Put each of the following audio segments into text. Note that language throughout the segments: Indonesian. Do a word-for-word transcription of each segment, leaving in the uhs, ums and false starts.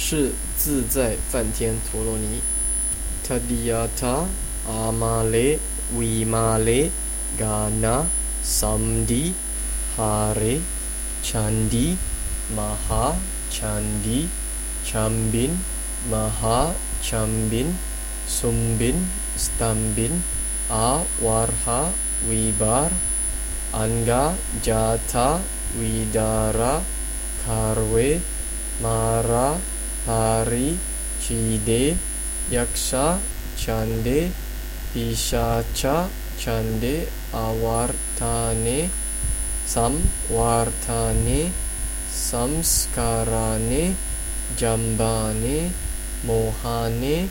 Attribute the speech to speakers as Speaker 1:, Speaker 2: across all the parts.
Speaker 1: 是自在梵天陀罗尼。Tadiyata amale vimale gana samdi hare candi maha candi cambin maha cambin sumbin stambin awarha vibar anga jata vidara karwe mara hari cide yaksha cande pishacha cande avartane samvartane samskarane jambane mohane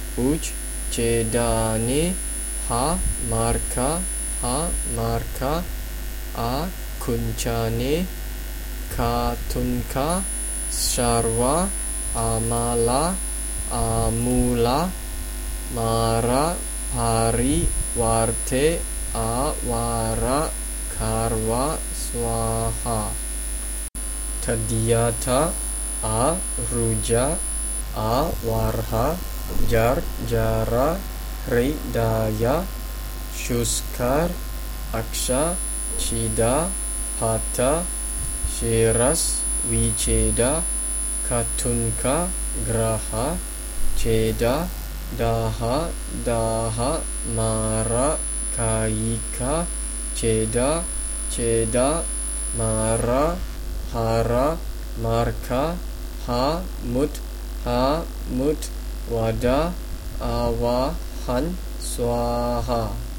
Speaker 1: uchchedane ha marka ha marka a kunchane katunka sarva amala amula mara hari warte awara karva swaha. Tadiyata a ruja a warha jar jara hridaya shuskar aksha chida pata shiras viceda katunka graha ceda daha daha mara kaika ceda ceda mara hara marka ha mut ha mut wada awahan swaha.